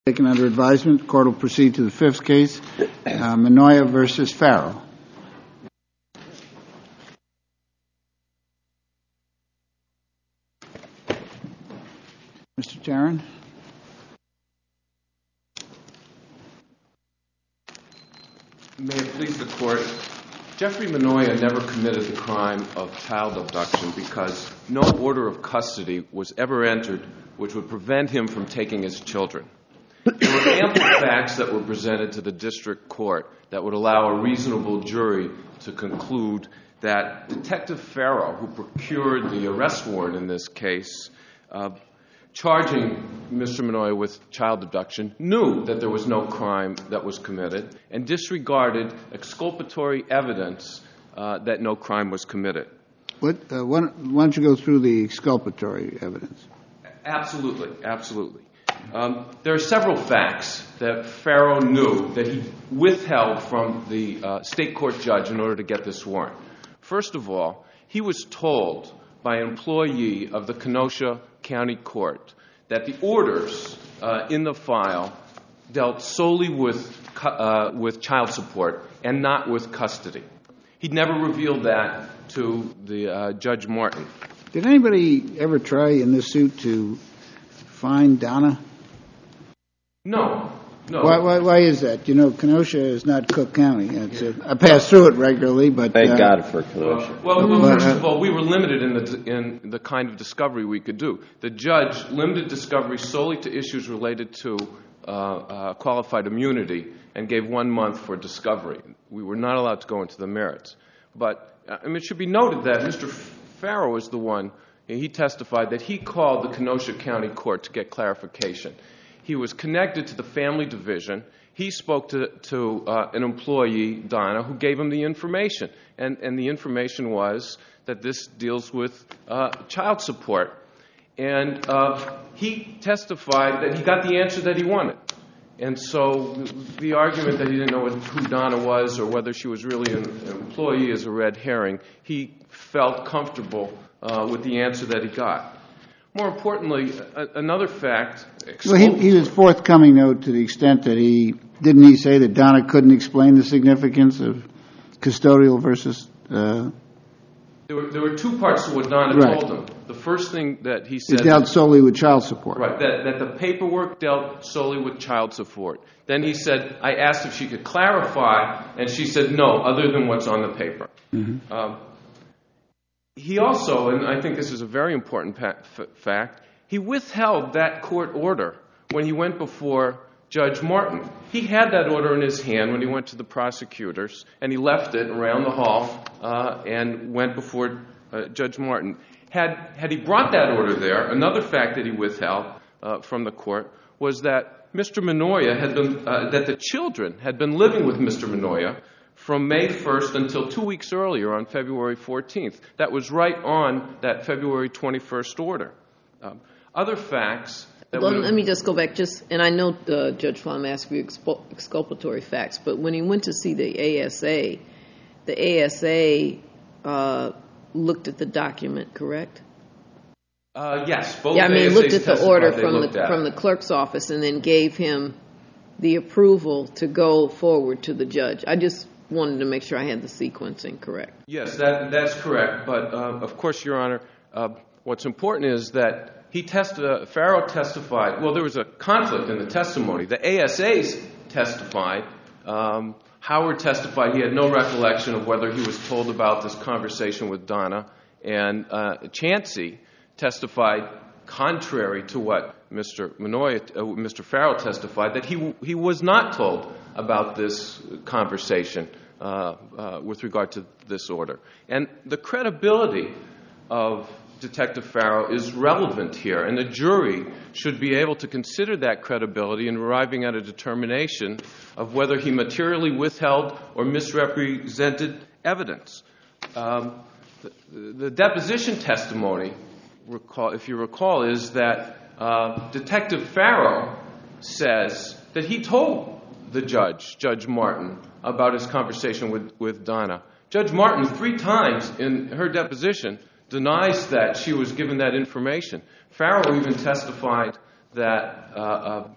Taken under advisement, the court will proceed to the fifth case, Manoia versus Farrell. Mr. Tarrin. May it please the court, Jeffrey Manoia never committed the crime of child abduction because no order of custody was ever entered which would prevent him from taking his children. There were ample facts that were presented to the district court that would allow a reasonable jury to conclude that Detective Farrell, who procured the arrest warrant in this case, charging Mr. Manoia with child abduction, knew that there was no crime that was committed and disregarded exculpatory evidence that no crime was committed. Why don't you go through the exculpatory evidence? Absolutely. There are several facts that Farrell knew that he withheld from the state court judge in order to get this warrant. First of all, he was told by an employee of the Kenosha County Court that the orders in the file dealt solely with child support and not with custody. He never revealed that to the Judge Martin. Did anybody ever try in this suit to find Donna? No. Why is that? You know, Kenosha is not Cook County. I pass through it regularly, but thank God for Kenosha. First of all, we were limited in the kind of discovery we could do. The judge limited discovery solely to issues related to qualified immunity and gave 1 month for discovery. We were not allowed to go into the merits. But it should be noted that Mr. Farrell is the one. He testified that he called the Kenosha County Court to get clarification. He was connected to the family division. He spoke to an employee, Donna, who gave him the information. And the information was that this deals with child support. And he testified that he got the answer that he wanted. And so the argument that he didn't know who Donna was or whether she was really an employee is a red herring. He felt comfortable with the answer that he got. More importantly, another fact. Well, he was forthcoming, though, to the extent that didn't he say that Donna couldn't explain the significance of custodial versus. There were two parts to what Donna told him. The first thing that he said. It dealt solely with child support. Right, that the paperwork dealt solely with child support. Then he said, I asked if she could clarify, and she said no, other than what's on the paper. Mm-hmm. He also, and I think this is a very important fact, he withheld that court order when he went before Judge Martin. He had that order in his hand when he went to the prosecutors, and he left it around the hall and went before Judge Martin. Had he brought that order there, another fact that he withheld from the court was that Mr. Manoia that the children had been living with Mr. Manoia from May 1st until 2 weeks earlier on February 14th. That was right on that February 21st order. Other facts. Let me just go back. And I know Judge Flom asked for exculpatory facts, but when he went to see the ASA looked at the document, correct? Yes. Both looked at the order from the clerk's office and then gave him the approval to go forward to the judge. I just wanted to make sure I had the sequencing correct. Yes, that's correct. But, of course, Your Honor, what's important is that Farrell testified. Well, there was a conflict in the testimony. The ASAs testified. Howard testified he had no recollection of whether he was told about this conversation with Donna. And Chancey testified contrary to what Mr. Farrell testified, that he was not told about this conversation with regard to this order. And the credibility of Detective Farrell is relevant here, and the jury should be able to consider that credibility in arriving at a determination of whether he materially withheld or misrepresented evidence. The deposition testimony, if you recall, is that Detective Farrell says that he told the judge, Judge Martin, about his conversation with Donna. Judge Martin, 3 times in her deposition, denies that she was given that information. Farrell even testified that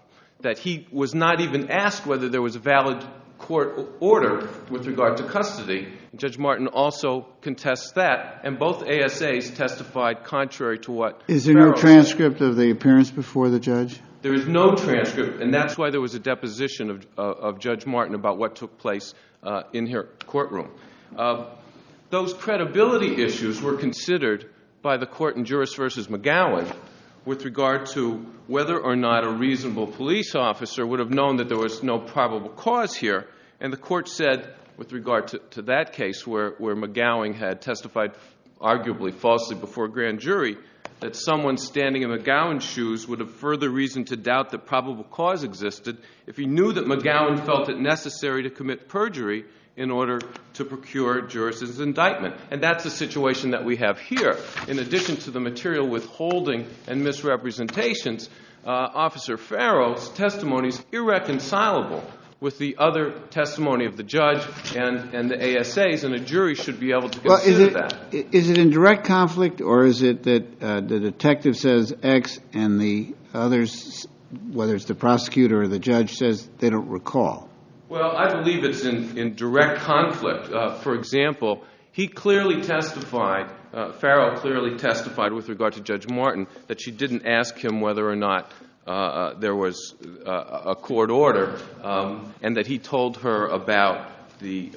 that he was not even asked whether there was a valid court order with regard to custody. Judge Martin also contests that, and both ASAs testified contrary to what Is there no transcript of the appearance before the judge? There is no transcript, and that's why there was a deposition of Judge Martin about what took place in her courtroom. Those credibility issues were considered by the court in Juris versus McGowan with regard to whether or not a reasonable police officer would have known that there was no probable cause here. And the court said, with regard to that case where McGowan had testified arguably falsely before a grand jury, that someone standing in McGowan's shoes would have further reason to doubt that probable cause existed if he knew that McGowan felt it necessary to commit perjury in order to procure Juris's indictment. And that's the situation that we have here. In addition to the material withholding and misrepresentations, Officer Farrell's testimony is irreconcilable with the other testimony of the judge and the ASAs, and a jury should be able to consider that. Is it in direct conflict, or is it that the detective says X and the others, whether it's the prosecutor or the judge, says they don't recall? Well, I believe it's in direct conflict. For example, he clearly testified, Farrell clearly testified with regard to Judge Martin that she didn't ask him whether or not there was a court order, and that he told her about he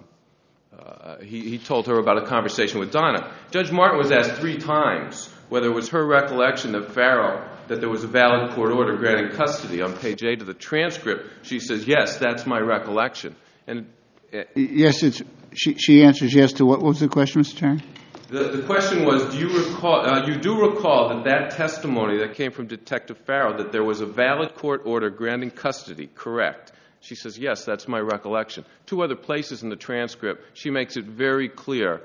told her about a conversation with Donna. Judge Martin was asked 3 times whether it was her recollection that there was a valid court order granting custody. On page 8 of the transcript, she says, yes, that's my recollection. And yes, she answers yes to what was the question, Mr. Chairman? The question was, do you recall? You do recall that testimony that came from Detective Farrell, that there was a valid court order granting custody, correct? She says, yes, that's my recollection. 2 other places in the transcript, she makes it very clear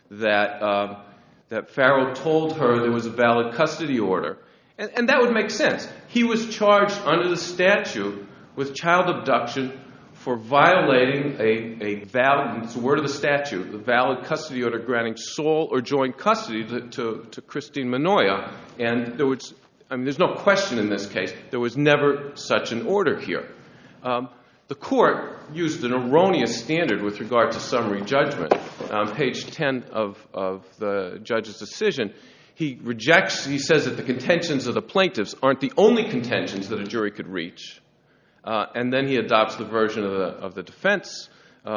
that Farrell told her there was a valid custody order. And that would make sense. He was charged under the statute with child abduction for violating a valid, it's the word of the statute, the valid custody order granting sole or joint custody to Christine Manoia. And there's no question in this case, there was never such an order here. The court used an erroneous standard with regard to summary judgment. On page 10 of the judge's decision, he says that the contentions of the plaintiffs aren't the only contentions that a jury could reach. And then he adopts the version of the defense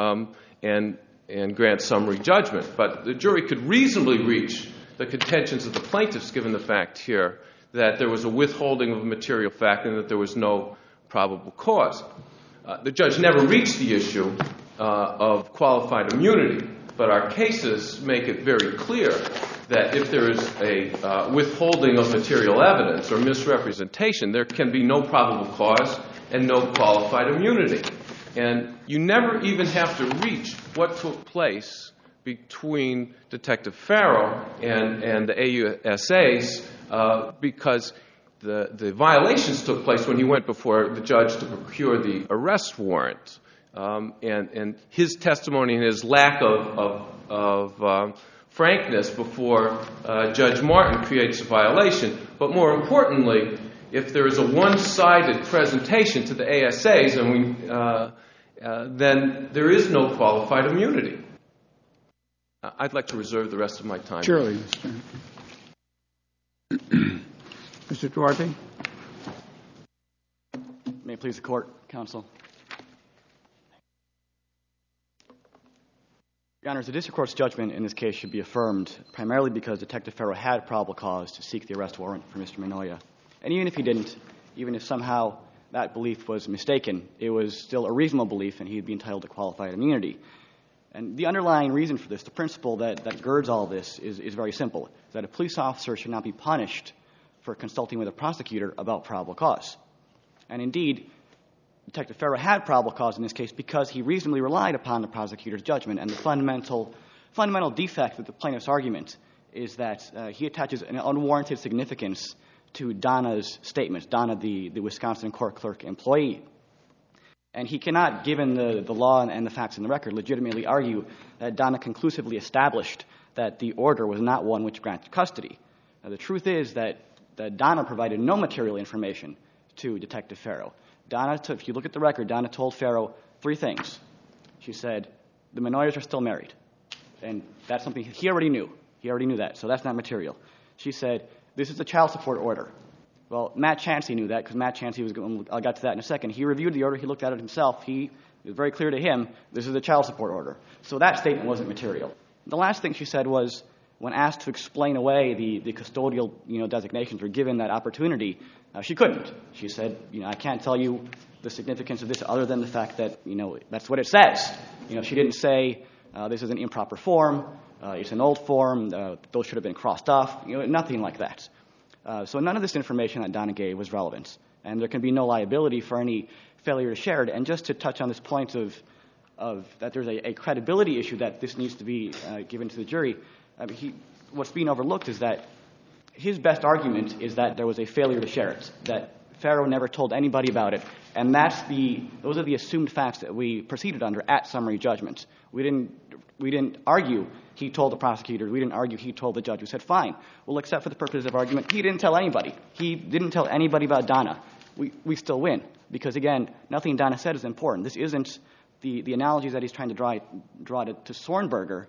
and grants summary judgment. But the jury could reasonably reach the contentions of the plaintiffs, given the fact here that there was a withholding of material fact and that there was no probable cause. The judge never reached the issue of qualified immunity, but our cases make it very clear that if there is a withholding of material evidence or misrepresentation, there can be no probable cause and no qualified immunity. And you never even have to reach what took place between Detective Farrell and the AUSAs because the violations took place when he went before the judge to procure the arrest warrant. And his testimony and his lack of frankness before Judge Martin creates a violation. But more importantly, if there is a one-sided presentation to the ASAs, then there is no qualified immunity. I'd like to reserve the rest of my time. Surely, Mr. Duarte. May it please the Court, Counsel. Your Honors, the District Court's judgment in this case should be affirmed primarily because Detective Farrell had probable cause to seek the arrest warrant for Mr. Manoia. And even if he didn't, even if somehow that belief was mistaken, it was still a reasonable belief and he'd be entitled to qualified immunity. And the underlying reason for this, the principle that girds all this is very simple, that a police officer should not be punished for consulting with a prosecutor about probable cause. And indeed, Detective Farrell had probable cause in this case because he reasonably relied upon the prosecutor's judgment. And the fundamental defect of the plaintiff's argument is that he attaches an unwarranted significance to Donna's statements, Donna, the Wisconsin court clerk employee. And he cannot, given the law and the facts in the record, legitimately argue that Donna conclusively established that the order was not one which granted custody. Now, the truth is that Donna provided no material information to Detective Farrell. if you look at the record, Donna told Farrow 3 things. She said, the Menoyas are still married. And that's something he already knew. He already knew that, so that's not material. She said, this is a child support order. Well, Matt Chancey knew that because Matt Chancey was going, I'll get to that in a second. He reviewed the order. He looked at it himself. It was very clear to him, this is a child support order. So that statement wasn't material. The last thing she said was, when asked to explain away the custodial, designations or given that opportunity, she couldn't. She said, I can't tell you the significance of this other than the fact that, that's what it says. She didn't say this is an improper form, it's an old form, those should have been crossed off, nothing like that. So none of this information that Donna gave was relevant, and there can be no liability for any failure to share it. And just to touch on this point of that there's a credibility issue that this needs to be given to the jury, what's being overlooked is that his best argument is that there was a failure to share it, that Farrow never told anybody about it, and those are the assumed facts that we proceeded under at summary judgment. We didn't argue he told the prosecutor. We didn't argue he told the judge. We said, fine, well, except for the purposes of argument, he didn't tell anybody. He didn't tell anybody about Donna. We still win because, again, nothing Donna said is important. This isn't the analogies that he's trying to draw to Sornberger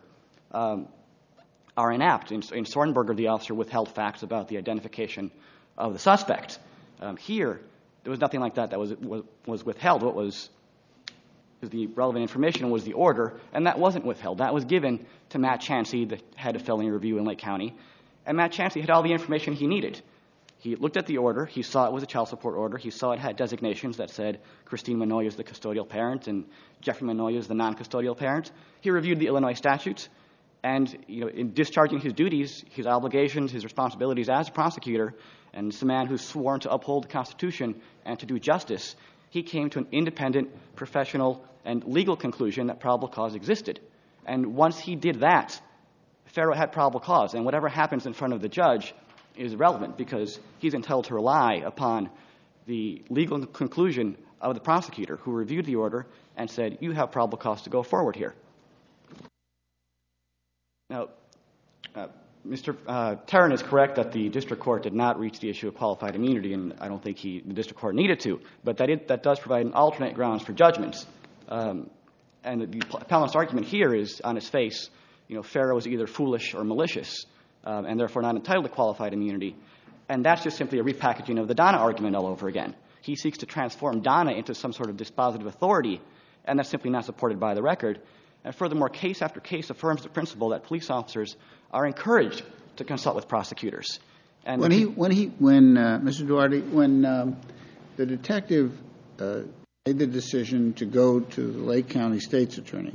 are inapt. In Sornberger, the officer withheld facts about the identification of the suspect. Here, there was nothing like that was withheld. What was the relevant information was the order, and that wasn't withheld. That was given to Matt Chancey, the head of felony review in Lake County, and Matt Chancey had all the information he needed. He looked at the order. He saw it was a child support order. He saw it had designations that said Christine Menoya is the custodial parent and Jeffrey Menoya is the non-custodial parent. He reviewed the Illinois statutes, and in discharging his duties, his obligations, his responsibilities as a prosecutor, and as a man who's sworn to uphold the Constitution and to do justice, he came to an independent, professional, and legal conclusion that probable cause existed. And once he did that, Farrow had probable cause, and whatever happens in front of the judge is irrelevant because he's entitled to rely upon the legal conclusion of the prosecutor who reviewed the order and said, you have probable cause to go forward here. Now, Mr. Tarrant is correct that the district court did not reach the issue of qualified immunity, and I don't think the district court needed to, but that does provide an alternate grounds for judgments. And the appellant's argument here is, on its face, Farrow is either foolish or malicious, and therefore not entitled to qualified immunity. And that's just simply a repackaging of the Donna argument all over again. He seeks to transform Donna into some sort of dispositive authority, and that's simply not supported by the record. And furthermore, case after case affirms the principle that police officers are encouraged to consult with prosecutors. And Mr. Duarte, when the detective made the decision to go to the Lake County State's Attorney,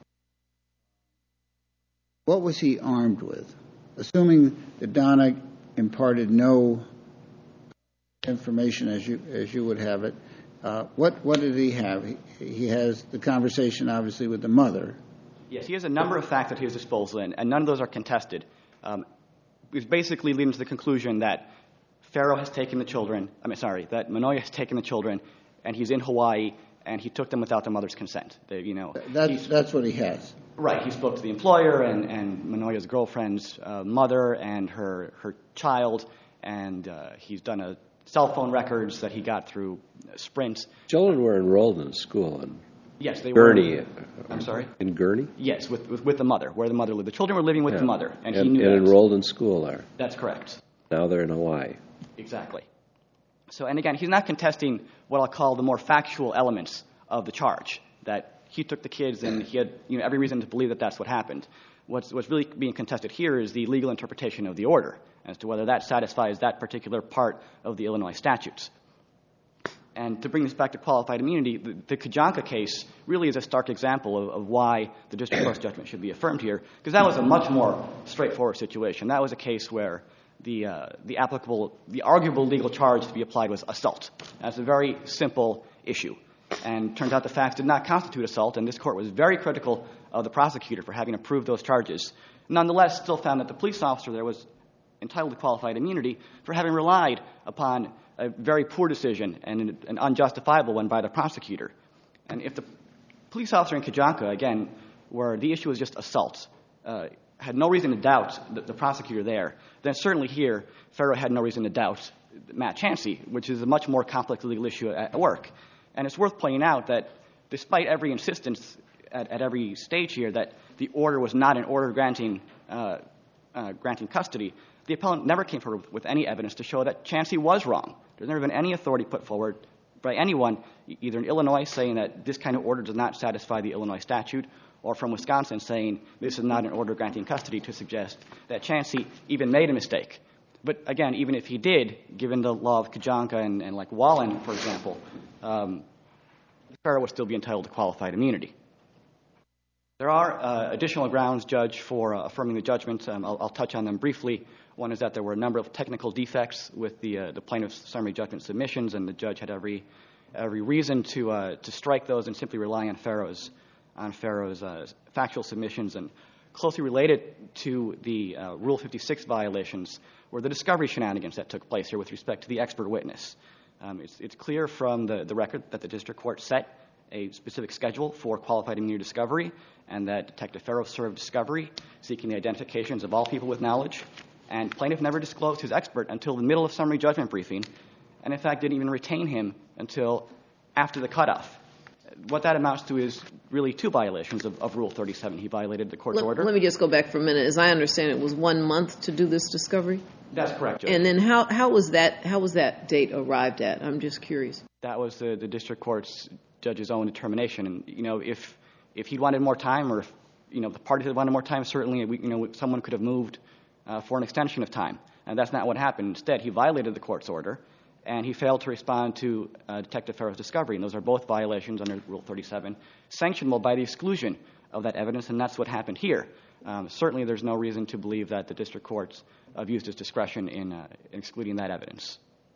what was he armed with? Assuming that Donna imparted no information as you would have it, what did he have? He has the conversation, obviously, with the mother. Yes, he has a number of facts at his disposal, and none of those are contested. It's basically leading to the conclusion that Farrow has taken the children, that Menoya has taken the children, and he's in Hawaii, and he took them without the mother's consent. That's what he has. Right. He spoke to the employer and Menoya's girlfriend's mother and her child, and he's done cell phone records that he got through Sprint. Children were enrolled in school in yes, they Gurney. Were. I'm sorry? In Gurney? Yes, with the mother, where the mother lived. The children were living with the mother, and he knew that. And enrolled in school there. That's correct. Now they're in Hawaii. Exactly. So, and again, he's not contesting what I'll call the more factual elements of the charge, that he took the kids and he had every reason to believe that that's what happened. What's really being contested here is the legal interpretation of the order as to whether that satisfies that particular part of the Illinois statutes. And to bring this back to qualified immunity, the Kajanka case really is a stark example of why the district court's judgment should be affirmed here, because that was a much more straightforward situation. That was a case where the arguable legal charge to be applied was assault. That's a very simple issue. And turns out the facts did not constitute assault, and this court was very critical of the prosecutor for having approved those charges. Nonetheless, still found that the police officer there was entitled to qualified immunity for having relied upon a very poor decision and an unjustifiable one by the prosecutor. And if the police officer in Kajanka, again, where the issue was just assault, had no reason to doubt the prosecutor there, then certainly here, Farrow had no reason to doubt Matt Chancey, which is a much more complex legal issue at work. And it's worth pointing out that despite every insistence at every stage here that the order was not an order granting custody, the appellant never came forward with any evidence to show that Chancey was wrong. There's never been any authority put forward by anyone, either in Illinois saying that this kind of order does not satisfy the Illinois statute, or from Wisconsin saying this is not an order granting custody, to suggest that Chancey even made a mistake. But again, even if he did, given the law of Kajanka and like Wallen, for example, Farrow would still be entitled to qualified immunity. There are additional grounds, Judge, for affirming the judgment. I'll touch on them briefly. One is that there were a number of technical defects with the plaintiff's summary judgment submissions, and the judge had every reason to strike those and simply rely on Farrow's factual submissions. And closely related to the Rule 56 violations were the discovery shenanigans that took place here with respect to the expert witness. It's clear from the record that the district court set a specific schedule for qualified immunity discovery, and that Detective Farrow served discovery seeking the identifications of all people with knowledge. And plaintiff never disclosed his expert until the middle of summary judgment briefing, and in fact didn't even retain him until after the cutoff. What that amounts to is really two violations of Rule 37. He violated the court's order. Let me just go back for a minute. As I understand, it was 1 month to do this discovery? That's correct, Judge. And then how was that date arrived at? I'm just curious. That was the district court's judge's own determination. And, if he'd wanted more time, or if, the parties had wanted more time, certainly, someone could have moved for an extension of time. And that's not what happened. Instead, he violated the court's order, and he failed to respond to Detective Farrow's discovery. And those are both violations under Rule 37, sanctionable by the exclusion of that evidence, and that's what happened here. Certainly, there's no reason to believe that the district courts abused its discretion in excluding that evidence.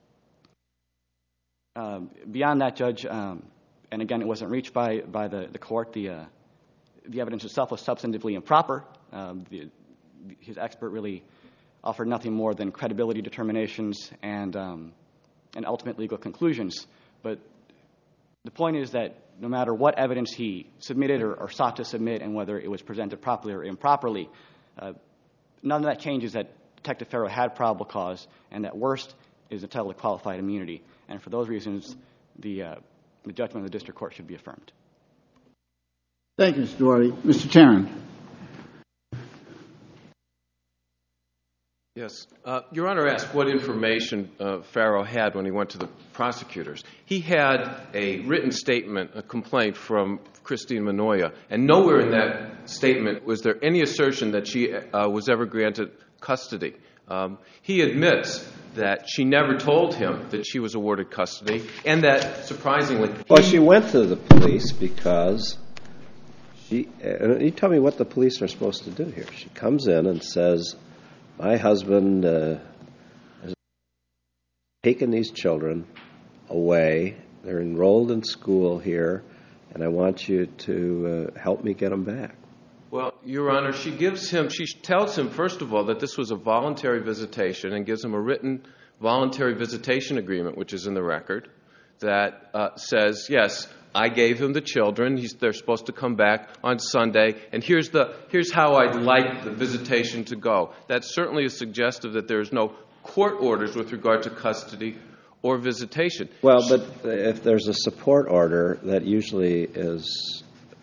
Beyond that, Judge, and again, it wasn't reached by the court, the evidence itself was substantively improper. His expert really offered nothing more than credibility determinations and ultimate legal conclusions. But the point is that no matter what evidence he submitted or sought to submit, and whether it was presented properly or improperly, none of that changes that Detective Farrow had probable cause, and that worst is entitled to qualified immunity. And for those reasons, the judgment of the district court should be affirmed. Thank you, Mr. Doherty. Mr. Tarrant. Yes. Your Honor asked what information Farrow had when he went to the prosecutors. He had a written statement, a complaint from Christine Manoia, and nowhere in that statement was there any assertion that she was ever granted custody. He admits that she never told him that she was awarded custody, and that, surprisingly... Well, she went to the police because you tell me what the police are supposed to do here. She comes in and says, my husband has taken these children away. They're enrolled in school here, and I want you to help me get them back. Well, Your Honor, she tells him, first of all, that this was a voluntary visitation, and gives him a written voluntary visitation agreement, which is in the record, that says, yes, I gave him the children. They're supposed to come back on Sunday, and here's how I'd like the visitation to go. That certainly is suggestive that there's no court orders with regard to custody or visitation. Well, but if there's a support order, that usually is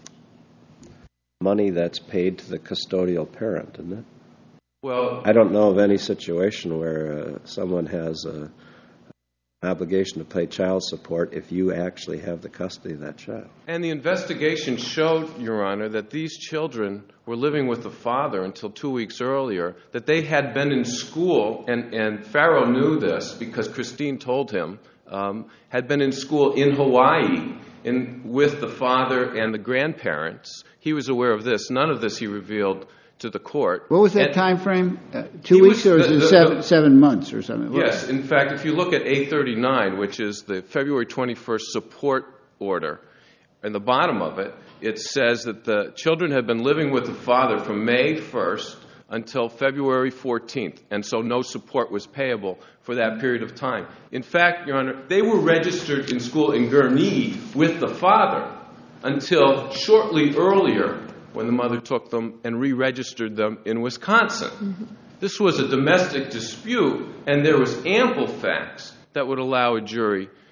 money that's paid to the custodial parent, isn't it? Well, I don't know of any situation where someone has an obligation to pay child support if you actually have the custody of that child. And the investigation showed, Your Honor, that these children were living with the father until 2 weeks earlier, that they had been in school, and Farrow knew this because Christine told him, had been in school in Hawaii with the father and the grandparents. He was aware of this. None of this he revealed to the court. What was that time frame? 2 weeks, or was it 7 months or something? Yes. In fact, if you look at A39, which is the February 21st support order, in the bottom of it, it says that the children had been living with the father from May 1st until February 14th, and so no support was payable for that period of time. In fact, Your Honor, they were registered in school in Gurnee with the father until shortly earlier, when the mother took them and re-registered them in Wisconsin. Mm-hmm. This was a domestic dispute, and there was ample facts that would allow a jury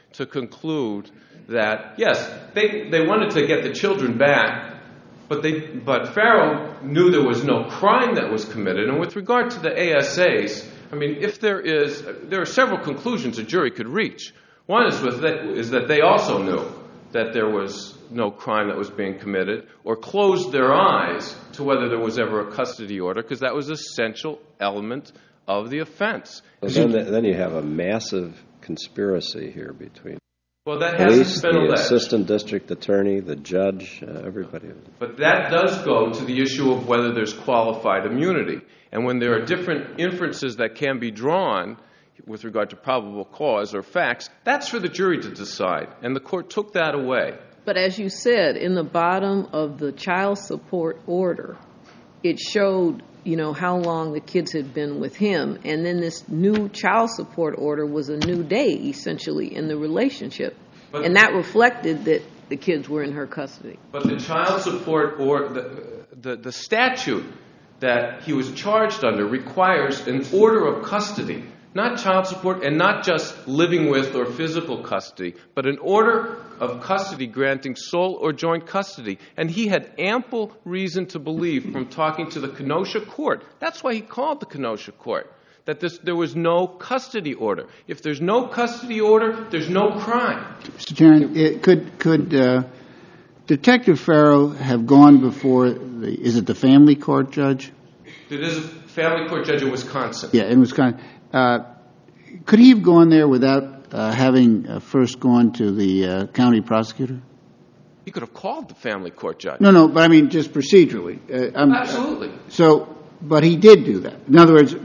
to conclude that, yes, they wanted to get the children back, but Farrow knew there was no crime that was committed. And with regard to the ASAs, I mean, if there are several conclusions a jury could reach. One is that they also knew that there was no crime that was being committed, or closed their eyes to whether there was ever a custody order, because that was an essential element of the offense. So then you have a massive conspiracy here between that police, hasn't been the alleged. assistant district attorney, the judge, everybody. But that does go to the issue of whether there's qualified immunity. And when there are different inferences that can be drawn with regard to probable cause or facts, that's for the jury to decide. And the court took that away. But as you said, in the bottom of the child support order, it showed, how long the kids had been with him. And then this new child support order was a new day, essentially, in the relationship. And that reflected that the kids were in her custody. But the child support order, the statute that he was charged under requires an order of custody, not child support and not just living with or physical custody, but an order of custody granting sole or joint custody. And he had ample reason to believe from talking to the Kenosha court, that's why he called the Kenosha court, that there was no custody order. If there's no custody order, there's no crime. Mr. Chairman, could Detective Farrow have gone before is it the family court judge? It is a family court judge in Wisconsin. Yeah, in Wisconsin. Could he have gone there without having first gone to the county prosecutor? He could have called the family court judge. No, but I mean just procedurally. Absolutely. But he did do that. In other words,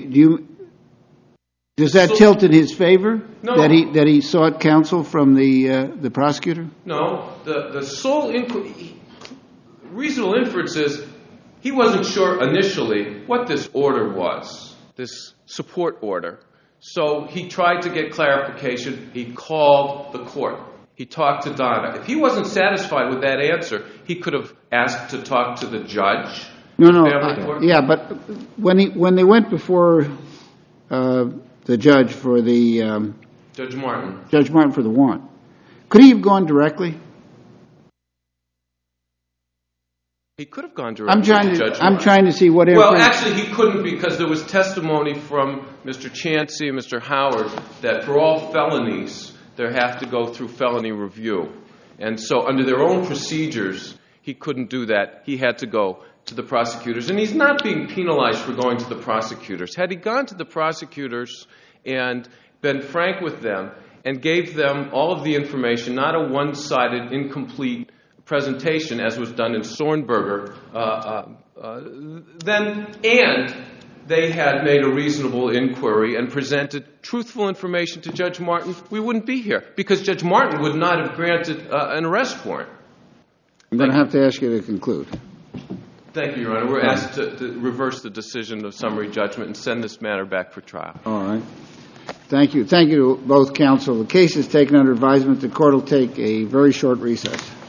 does that tilt in his favor? No. That he sought counsel from the prosecutor? No. The sole reasonable inference is he wasn't sure initially what this order was, this support order. So he tried to get clarification. He called the court. He talked to Donna. If he wasn't satisfied with that answer, he could have asked to talk to the judge. No. Yeah, but when they went before the judge for the Judge Martin. Judge Martin for the warrant, could he have gone directly? He could have gone directly to Judge Martin. I'm trying to see what Well, actually, he couldn't because there was testimony from Mr. Chancey and Mr. Howard that for all felonies, they have to go through felony review. And so under their own procedures, he couldn't do that. He had to go to the prosecutors. And he's not being penalized for going to the prosecutors. Had he gone to the prosecutors and been frank with them and gave them all of the information, not a one-sided, incomplete presentation as was done in Sornberger, and they had made a reasonable inquiry and presented truthful information to Judge Martin, we wouldn't be here because Judge Martin would not have granted an arrest warrant. I'm going to have to ask you to conclude. Thank you, Your Honor. We're asked to reverse the decision of summary judgment and send this matter back for trial. All right. Thank you. Thank you to both counsel. The case is taken under advisement. The court will take a very short recess.